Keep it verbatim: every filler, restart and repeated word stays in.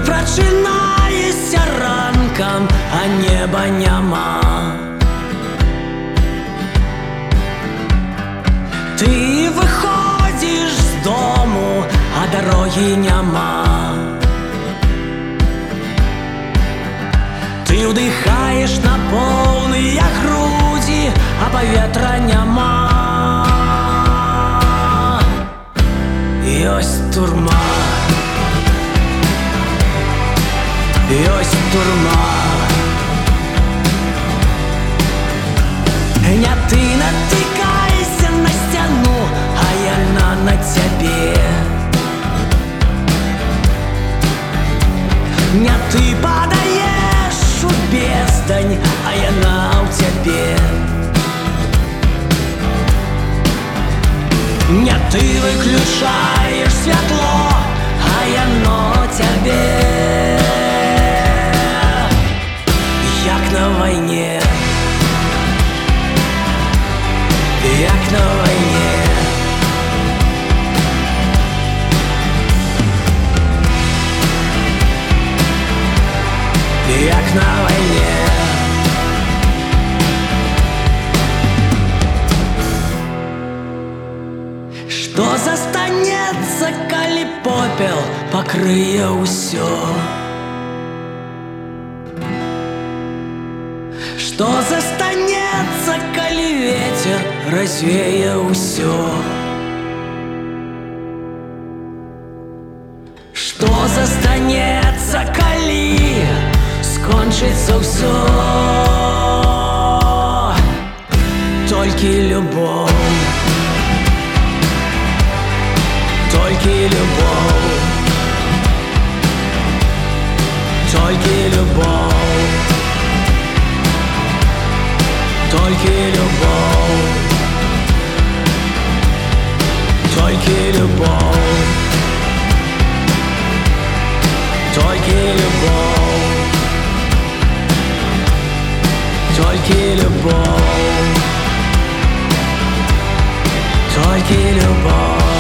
прачинаєшся ранком, а неба нема. Ти виходиш з дому, а дороги нема. Ти вдихаєш на повні груді, а повітря нема. І ось турма, і ось турма. Не ти натикайся на стіну, а я на, на тебе. Не ты подаешь у бездань, а я на у тебе. Не ты выключаешь светло, а я на тебе. Як на войне, як на войне. Як на войне. Что застанется, коли попел покрые усё? Что застанется, коли ветер развея усё? Что застанется, коли скончится всё? Только любовь, только любовь, только любовь, только любовь, только любовь, только любовь, только любовь, только любовь.